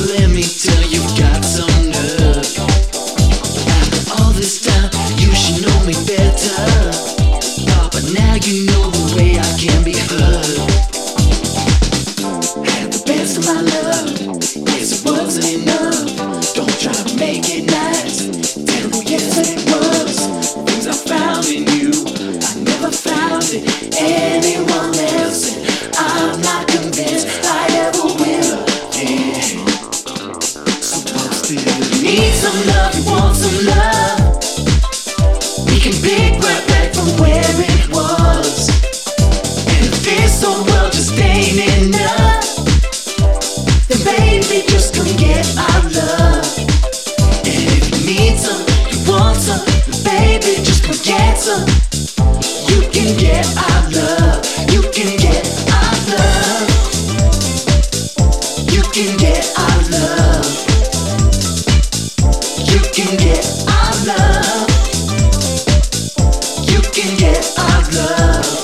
let me tell you, got some nerve. After all this time, you should know me better. But now you know the way I can be heard. Had the best of my love, yes it wasn't enough. Don't try to make it nice, tell me yes it was. Things I found in you, I never found in anyone else, and I'm not convinced I ever will. Yeah. So what's this? You need some love, you want some love. We can pick right back from where it was. And if this whole world just ain't enough, then baby just come get our love. And if you need some, you want some, then baby just come get some. You can get our love, you can get our love. You can get our love. You can get our love. You can get our love.